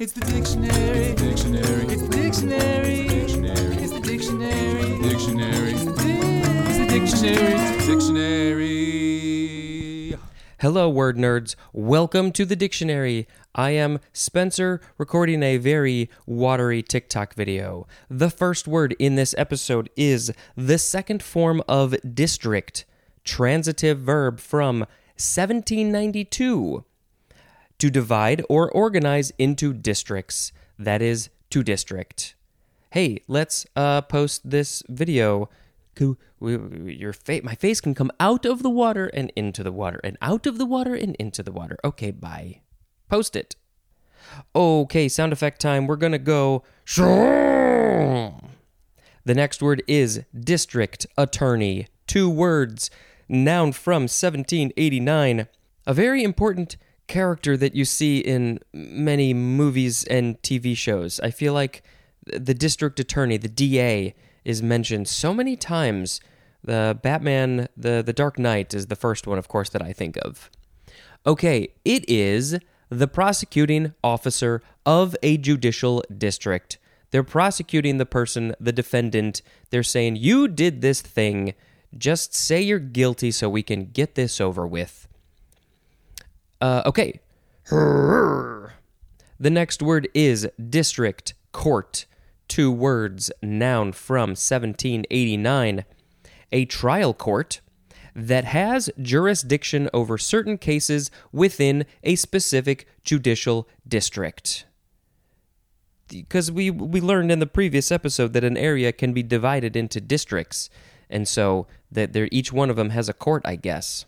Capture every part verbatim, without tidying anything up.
It's the dictionary. Dictionary. It's the dictionary. Dictionary. It's the dictionary. Dictionary. It's the dictionary. Dictionary. Hello, word nerds. Welcome to the dictionary. I am Spencer, recording a very watery TikTok video. The first word in this episode is the second form of district, transitive verb from seventeen ninety-two. To divide or organize into districts. That is, to district. Hey, let's uh, post this video. Your fa- my face can come out of the water and into the water, and out of the water and into the water. Okay, bye. Post it. Okay, sound effect time. We're gonna go. The next word is district attorney. Two words. Noun from seventeen eighty-nine. A very important character that you see in many movies and T V shows. I feel like the district attorney, the D A, is mentioned so many times. The Batman, the, the Dark Knight is the first one, of course, that I think of. Okay, it is the prosecuting officer of a judicial district. They're prosecuting the person, the defendant. They're saying, you did this thing. Just say you're guilty so we can get this over with. Uh, okay. The next word is district court. Two words, noun from seventeen eighty-nine. A trial court that has jurisdiction over certain cases within a specific judicial district. Because we, we learned in the previous episode that an area can be divided into districts, and so that there each one of them has a court, I guess.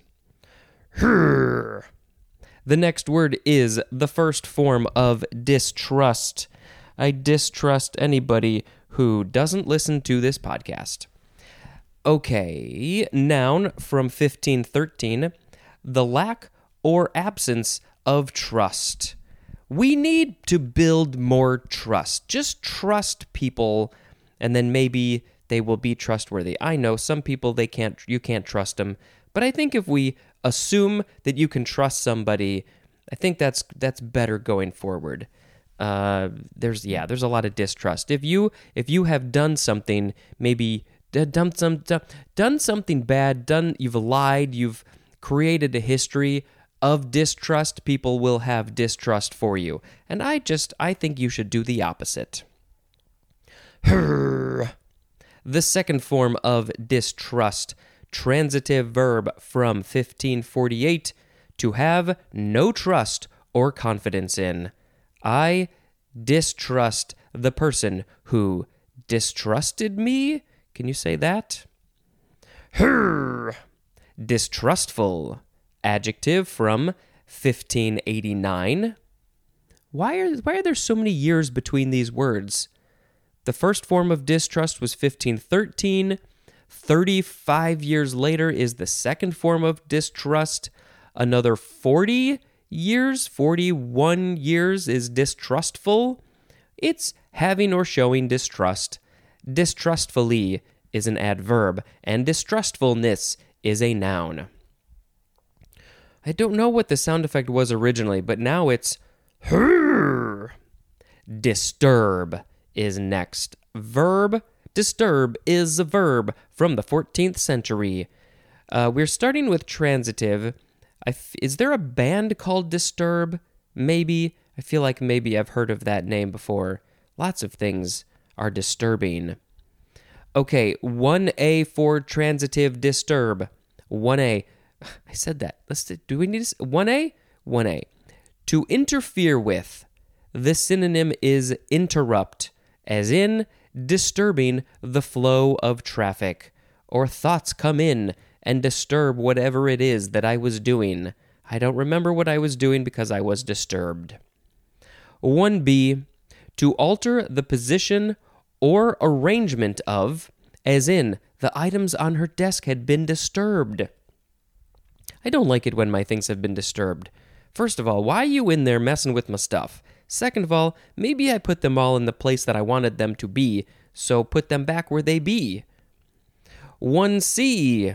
The next word is the first form of distrust. I distrust anybody who doesn't listen to this podcast. Okay, noun from fifteen thirteen, the lack or absence of trust. We need to build more trust. Just trust people, and then maybe they will be trustworthy. I know some people they can't. You can't trust them, but I think if we assume that you can trust somebody, I think that's that's better going forward. Uh, there's yeah, there's a lot of distrust. If you if you have done something, maybe done some done something bad, done you've lied, you've created a history of distrust, people will have distrust for you. And I just I think you should do the opposite. The second form of distrust, transitive verb from fifteen forty-eight, to have no trust or confidence in. I distrust the person who distrusted me. Can you say that? Her. Distrustful. Adjective from fifteen eighty-nine. Why are, why are there so many years between these words? The first form of distrust was fifteen thirteen. thirty-five years later is the second form of distrust. Another forty years, forty-one years is distrustful. It's having or showing distrust. Distrustfully is an adverb, and distrustfulness is a noun. I don't know what the sound effect was originally, but now it's her. Disturb is next. Verb. Disturb is a verb from the fourteenth century. Uh, we're starting with transitive. I f- is there a band called Disturb? Maybe. I feel like maybe I've heard of that name before. Lots of things are disturbing. Okay, one A for transitive disturb. one A. I said that. Let's do we need to, one A? one A. To interfere with. The synonym is interrupt, as in disturbing the flow of traffic, or thoughts come in and disturb whatever it is that I was doing. I don't remember what I was doing because I was disturbed. one B, to alter the position or arrangement of, as in, the items on her desk had been disturbed. I don't like it when my things have been disturbed. First of all, why are you in there messing with my stuff? Second of all, maybe I put them all in the place that I wanted them to be, so put them back where they be. one C,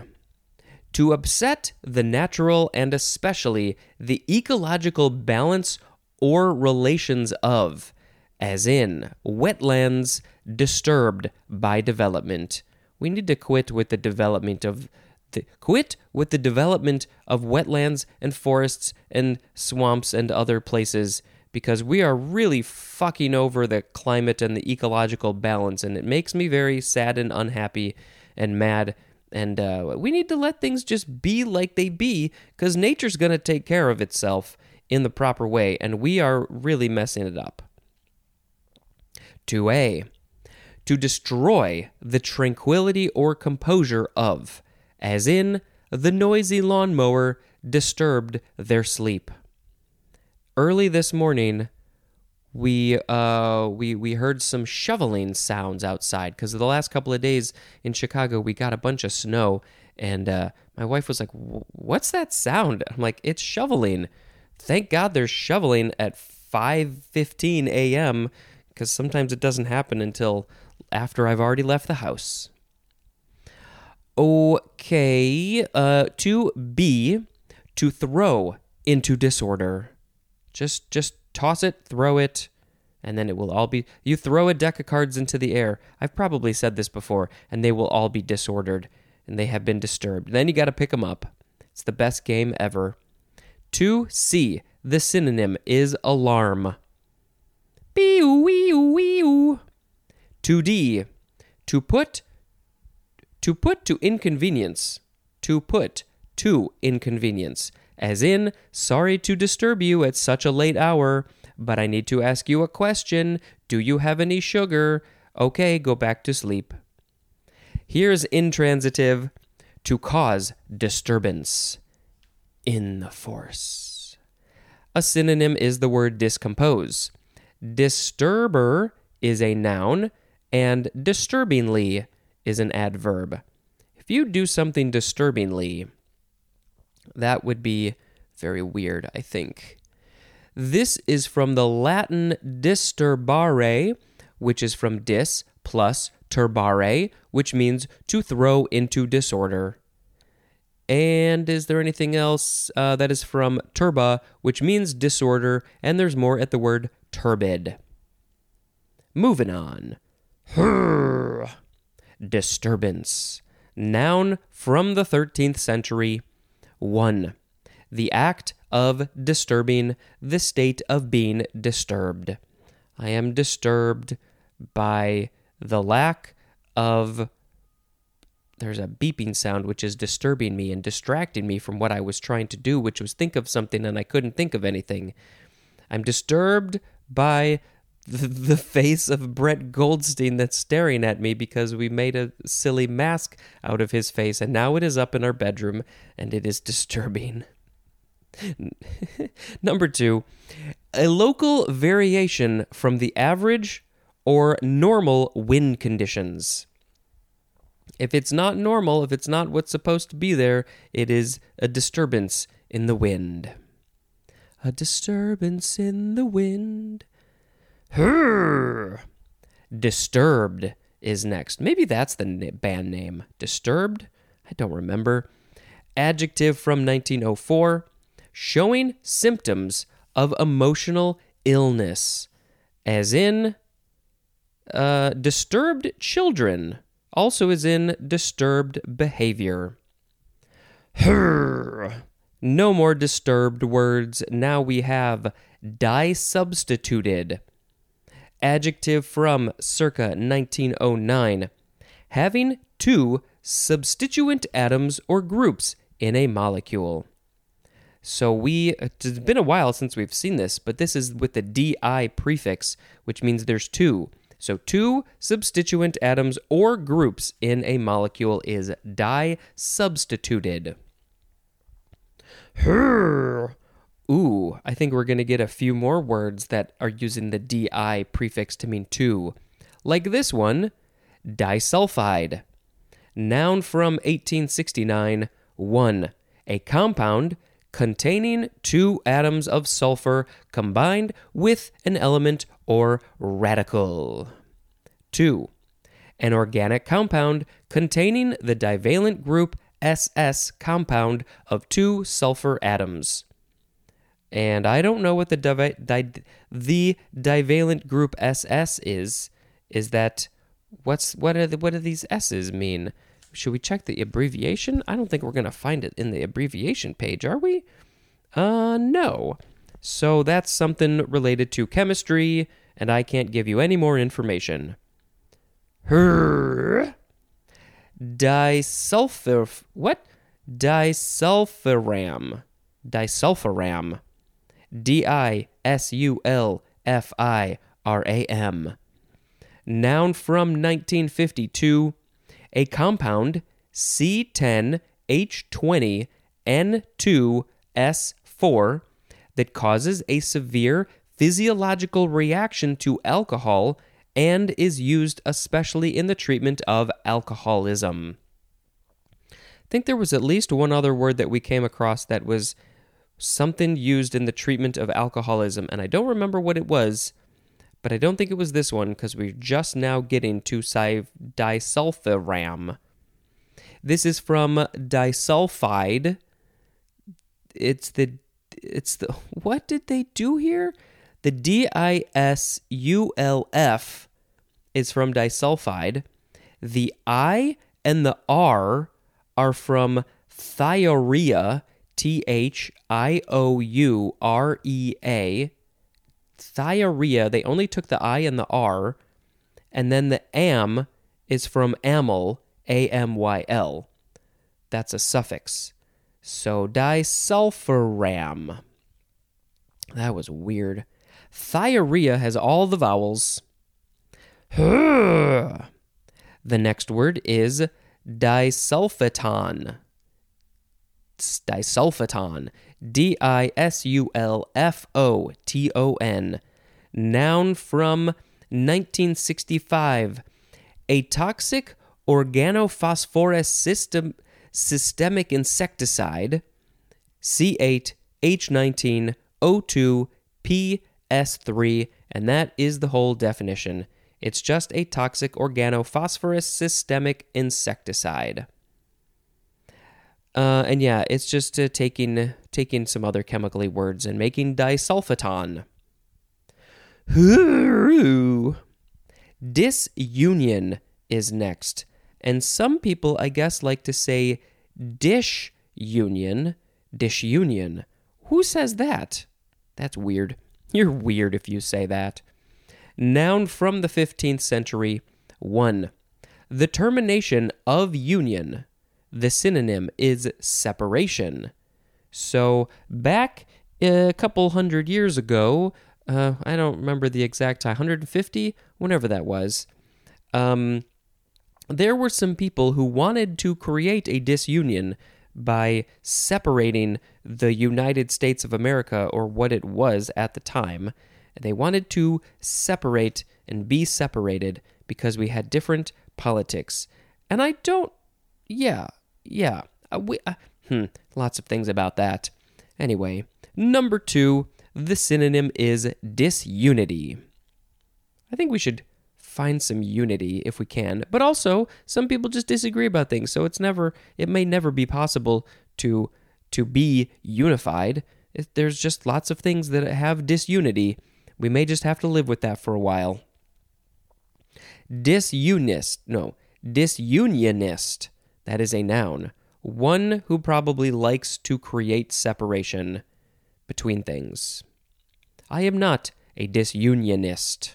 to upset the natural and especially the ecological balance or relations of, as in wetlands disturbed by development. We need to quit with the development of the, quit with the development of wetlands and forests and swamps and other places, because we are really fucking over the climate and the ecological balance, and it makes me very sad and unhappy and mad. And uh, we need to let things just be like they be, because nature's going to take care of itself in the proper way, and we are really messing it up. two A. To destroy the tranquility or composure of, as in the noisy lawnmower disturbed their sleep. Early this morning, we uh we we heard some shoveling sounds outside, because the last couple of days in Chicago we got a bunch of snow, and uh, my wife was like, "What's that sound?" I'm like, "It's shoveling." Thank God there's shoveling at five fifteen a.m. because sometimes it doesn't happen until after I've already left the house. Okay, uh, to B, to throw into disorder. Just just toss it, throw it, and then it will all be... You throw a deck of cards into the air. I've probably said this before, and they will all be disordered, and they have been disturbed. Then you got to pick them up. It's the best game ever. To C, the synonym is alarm. Bee-oo-wee-oo-wee-oo. To D, to put... To put to inconvenience. To put to inconvenience. As in, sorry to disturb you at such a late hour, but I need to ask you a question. Do you have any sugar? Okay, go back to sleep. Here's intransitive, to cause disturbance in the force. A synonym is the word discompose. Disturber is a noun, and disturbingly is an adverb. If you do something disturbingly, that would be very weird, I think. This is from the Latin disturbare, which is from dis plus turbare, which means to throw into disorder. And is there anything else? Uh, that is from turba, which means disorder, and there's more at the word turbid. Moving on. Hurr. Disturbance. Noun from the thirteenth century. one. The act of disturbing, the state of being disturbed. I am disturbed by the lack of... There's a beeping sound which is disturbing me and distracting me from what I was trying to do, which was think of something, and I couldn't think of anything. I'm disturbed by the, the face of Brett Goldstein that's staring at me because we made a silly mask out of his face, and now it is up in our bedroom, and it is disturbing. Number two, a local variation from the average or normal wind conditions. If it's not normal, if it's not what's supposed to be there, it is a disturbance in the wind. A disturbance in the wind. Hurr! Disturbed is next. Maybe that's the band name. Disturbed? I don't remember. Adjective from nineteen oh four. Showing symptoms of emotional illness. As in, uh, disturbed children. Also is in disturbed behavior. Hurr! No more disturbed words. Now we have disubstituted. Adjective from circa nineteen oh nine. Having two substituent atoms or groups in a molecule. So we, it's been a while since we've seen this, but this is with the di prefix, which means there's two. So two substituent atoms or groups in a molecule is disubstituted. Hurr. Ooh, I think we're going to get a few more words that are using the di prefix to mean two. Like this one, disulfide. Noun from eighteen sixty-nine. One, a compound containing two atoms of sulfur combined with an element or radical. Two, an organic compound containing the divalent group S S compound of two sulfur atoms. And I don't know what the divi- di- the divalent group S S is. Is that what's what are the, what do these S's mean? Should we check the abbreviation? I don't think we're gonna find it in the abbreviation page, are we? Uh, no. So that's something related to chemistry, and I can't give you any more information. Her disulfur what? Disulfiram. Disulfiram. D I S U L F I R A M. Noun from nineteen fifty-two. A compound C ten H twenty N two S four that causes a severe physiological reaction to alcohol and is used especially in the treatment of alcoholism. I think there was at least one other word that we came across that was something used in the treatment of alcoholism, and I don't remember what it was, but I don't think it was this one because we're just now getting to cy- disulfiram. This is from disulfide. It's the, it's the, what did they do here? The D I S U L F is from disulfide. The I and the R are from thiourea, T H I O U R E A. Thiourea, they only took the I and the R, and then the am is from amyl, A M Y L. That's a suffix. So disulfiram. That was weird. Thiourea has all the vowels. The next word is disulfiton. It's disulfiton. D I S U L F O T O N. Noun from nineteen sixty-five. A toxic organophosphorus system, systemic insecticide. C eight H nineteen O two P S three, and that is the whole definition. It's just a toxic organophosphorus systemic insecticide. Uh, and yeah, it's just uh, taking taking some other chemically words and making disulfiton. Disunion is next. And some people, I guess, like to say dish union, disunion. Who says that? That's weird. You're weird if you say that. Noun from the fifteenth century. One. The termination of union. The synonym is separation. So back a couple hundred years ago, uh, I don't remember the exact time, one hundred fifty, whenever that was, um, there were some people who wanted to create a disunion by separating the United States of America, or what it was at the time. They wanted to separate and be separated because we had different politics. And I don't, yeah, yeah, uh, we, uh, hmm, lots of things about that. Anyway, number two, the synonym is disunity. I think we should find some unity if we can, but also some people just disagree about things, so it's never, it may never be possible to to be unified. It, there's just lots of things that have disunity. We may just have to live with that for a while. Disunionist, no, disunionist. That is a noun. One who probably likes to create separation between things. I am not a disunionist.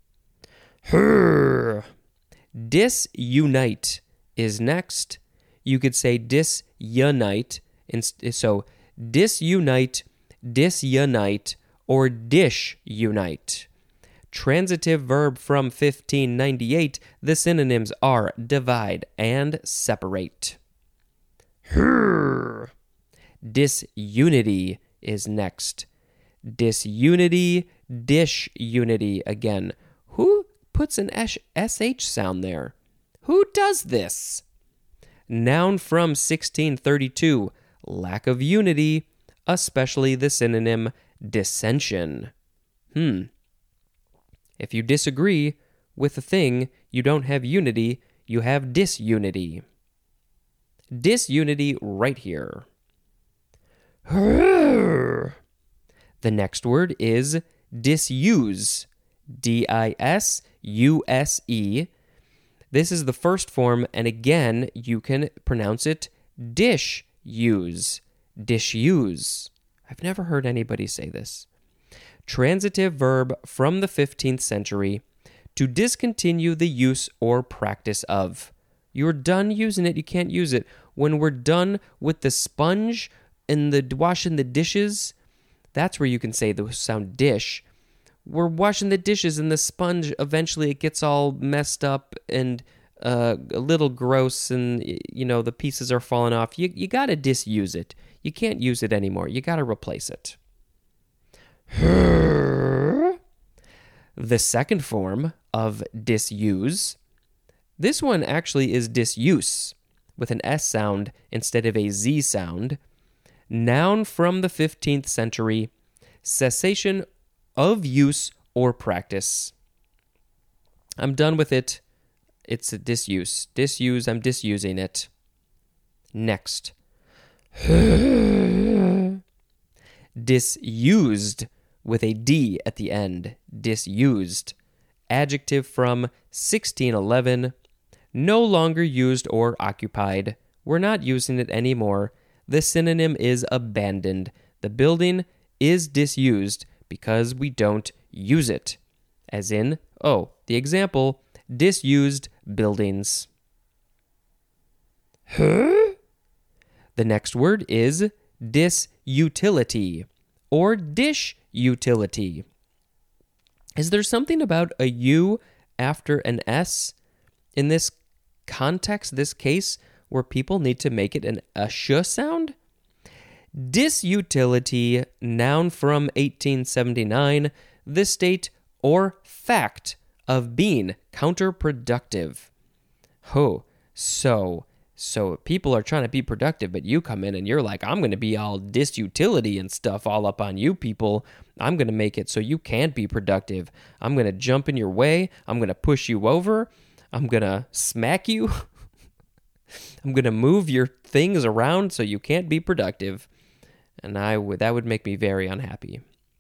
Her. Disunite is next. You could say disunite. So disunite, disunite, or disunite. Transitive verb from fifteen ninety-eight. The synonyms are divide and separate. Her. Disunity is next. Disunity, disunity again. Who puts an S H sound there? Who does this? Noun from sixteen thirty-two. Lack of unity, especially the synonym dissension. Hmm. If you disagree with a thing, you don't have unity, you have disunity. Disunity right here. The next word is disuse. D I S U S E. This is the first form, and again, you can pronounce it dish use. Disuse. I've never heard anybody say this. Transitive verb from the fifteenth century, to discontinue the use or practice of. You're done using it, you can't use it. When we're done with the sponge and the washing the dishes, that's where you can say the sound dish. We're washing the dishes and the sponge, eventually it gets all messed up and uh, a little gross and, you know, the pieces are falling off. You, you got to disuse it. You can't use it anymore. You got to replace it. The second form of disuse, this one actually is disuse with an S sound instead of a Z sound. Noun from the fifteenth century, cessation of use or practice. I'm done with it. It's a disuse. Disuse, I'm disusing it. Next. Disused with a D at the end. Disused. Adjective from sixteen eleven. No longer used or occupied. We're not using it anymore. The synonym is abandoned. The building is disused because we don't use it. As in, oh, the example, disused buildings. Huh? The next word is disutility or dish utility. Is there something about a U after an S in this context, this case, where people need to make it an a sh sound? Disutility, noun from eighteen seventy-nine, the state or fact of being counterproductive. Oh, so, so people are trying to be productive, but you come in and you're like, I'm going to be all disutility and stuff all up on you people. I'm going to make it so you can't be productive. I'm going to jump in your way. I'm going to push you over. I'm going to smack you. I'm going to move your things around so you can't be productive. And I would that would make me very unhappy.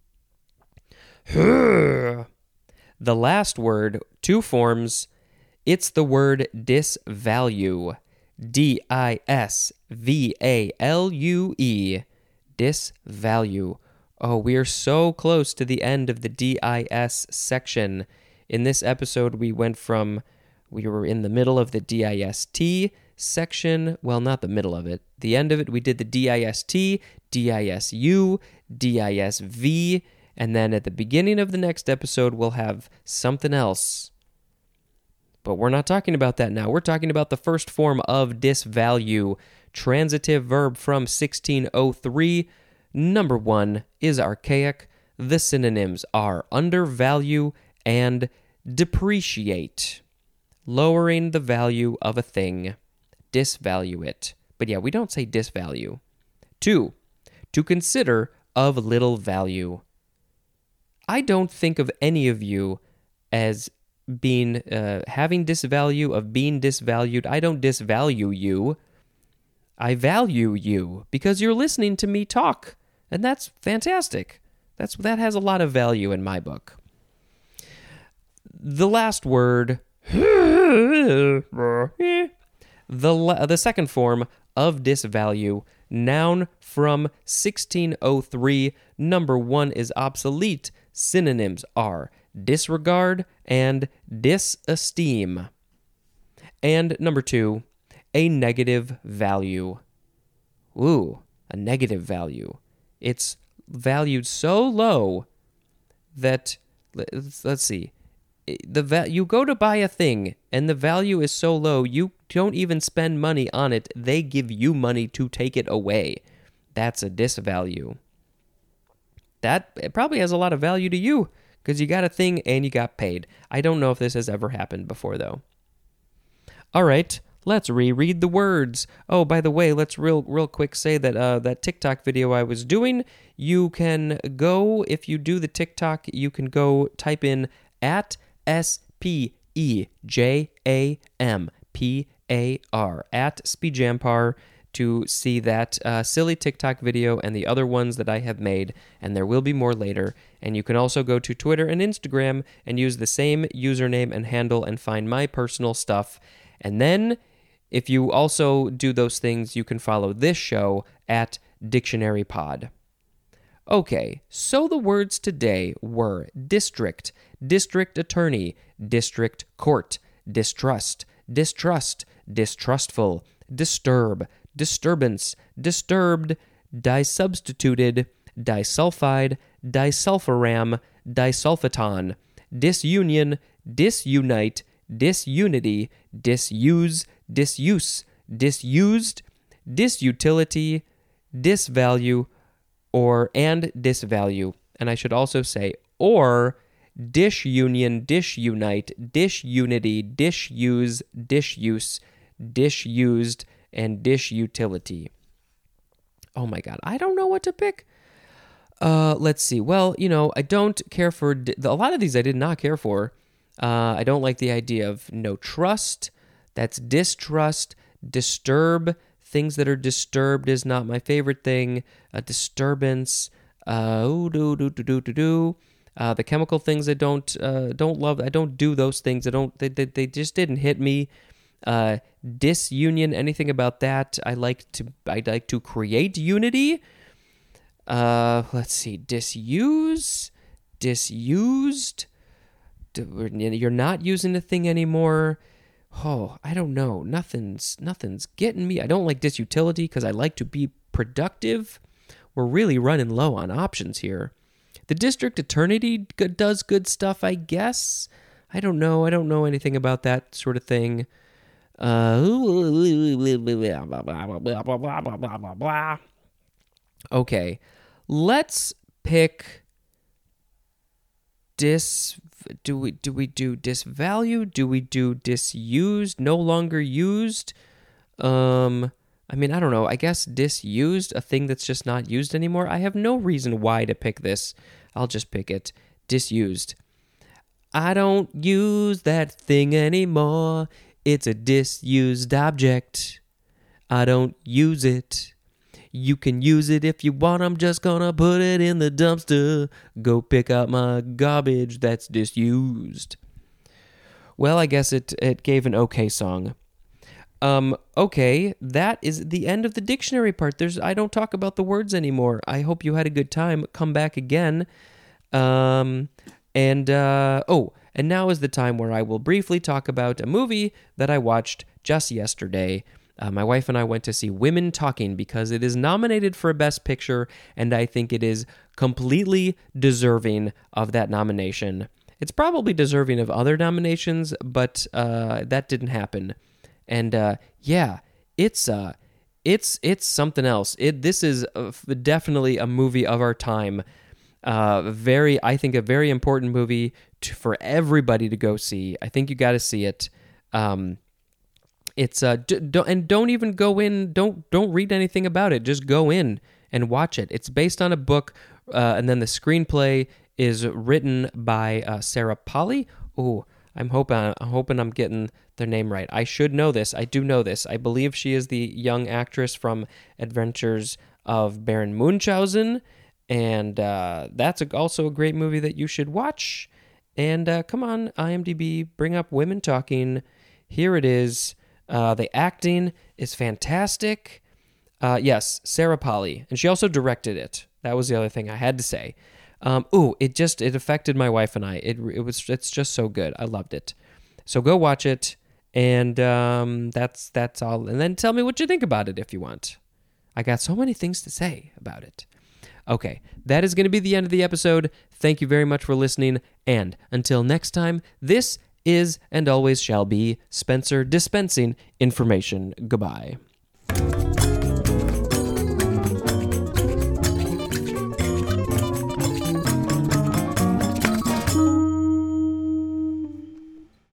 The last word, two forms, it's the word disvalue. D I S V A L U E. Disvalue. Oh, we are so close to the end of the D I S section. In this episode, we went from, we were in the middle of the D I S T section. Well, not the middle of it. The end of it, we did the D I S T, D I S U, D I S V, and then at the beginning of the next episode, we'll have something else. But we're not talking about that now. We're talking about the first form of disvalue. Transitive verb from sixteen oh three. Number one is archaic. The synonyms are undervalue and depreciate. Lowering the value of a thing. Disvalue it. But yeah, we don't say disvalue. Two, to consider of little value. I don't think of any of you as being, uh, having disvalue, of being disvalued. I don't disvalue you. I value you because you're listening to me talk. And that's fantastic. That's, that has a lot of value in my book. The last word, the, the second form of disvalue, noun from sixteen oh three. Number one is obsolete. Synonyms are disregard and disesteem. And number two, a negative value. Ooh, a negative value. It's valued so low that, let's see, the va- you go to buy a thing and the value is so low you don't even spend money on it. They give you money to take it away. That's a disvalue. That it probably has a lot of value to you because you got a thing and you got paid. I don't know if this has ever happened before, though. All right, let's reread the words. Oh, by the way, let's real real quick say that uh, that TikTok video I was doing, you can go, if you do the TikTok, you can go type in at S P E J A M P A R, at Speedjampar, to see that uh, silly TikTok video and the other ones that I have made, and there will be more later. And you can also go to Twitter and Instagram and use the same username and handle and find my personal stuff. And then, if you also do those things, you can follow this show at Dictionary Pod. Okay, so the words today were district, district attorney, district court, distrust, distrust, distrustful, disturb, disturbance, disturbed, disubstituted, disulfide, disulfiram, disulfiton, disunion, disunite, disunity, disuse, disuse, disused, disutility, disvalue, or and disvalue. And I should also say or, disunion, disunite, disunity, disuse, disuse, disused, and disutility. Oh my God, I don't know what to pick. Uh, let's see. Well, you know, I don't care for di- a lot of these. I did not care for. Uh, I don't like the idea of no trust. That's distrust. Disturb. Things that are disturbed is not my favorite thing. A disturbance. Uh, ooh, do do do do do do. Uh, the chemical things I don't uh, don't love. I don't do those things. I don't. They they, they just didn't hit me. Uh, disunion. Anything about that? I like to. I like to create unity. Uh, let's see. Disuse. Disused. You're not using the thing anymore. Oh, I don't know. Nothing's nothing's getting me. I don't like disutility because I like to be productive. We're really running low on options here. The district attorney does good stuff, I guess. I don't know. I don't know anything about that sort of thing. Uh, okay, let's pick dis. Do we do we do disvalue? Do we do disused? No longer used? Um, I mean, I don't know. I guess disused, a thing that's just not used anymore. I have no reason why to pick this. I'll just pick it. Disused. I don't use that thing anymore. It's a disused object. I don't use it. You can use it if you want. I'm just gonna put it in the dumpster. Go pick up my garbage that's disused. Well, I guess it, it gave an okay song. Um, okay, that is the end of the dictionary part. There's I don't talk about the words anymore. I hope you had a good time. Come back again. Um, and, uh, oh, and now is the time where I will briefly talk about a movie that I watched just yesterday. Uh, my wife and I went to see Women Talking because it is nominated for a Best Picture, and I think it is completely deserving of that nomination. It's probably deserving of other nominations, but uh, that didn't happen. And uh, yeah, it's uh, it's it's something else. It this is uh, definitely a movie of our time. Uh, very, I think, a very important movie to, for everybody to go see. I think you got to see it. Um, It's uh d- don't, and don't even go in. Don't don't read anything about it. Just go in and watch it. It's based on a book, uh, and then the screenplay is written by uh, Sarah Polley. Oh, I'm hoping I'm hoping I'm getting their name right. I should know this. I do know this. I believe she is the young actress from Adventures of Baron Munchausen, and uh, that's a, also a great movie that you should watch. And uh, come on, IMDb, bring up Women Talking. Here it is. Uh, the acting is fantastic. Uh, yes, Sarah Polley. And she also directed it. That was the other thing I had to say. Um, ooh, it just, it affected my wife and I. It it was, it's just so good. I loved it. So go watch it. And um, that's, that's all. And then tell me what you think about it if you want. I got so many things to say about it. Okay, that is going to be the end of the episode. Thank you very much for listening. And until next time, this is and always shall be Spencer dispensing information. Goodbye.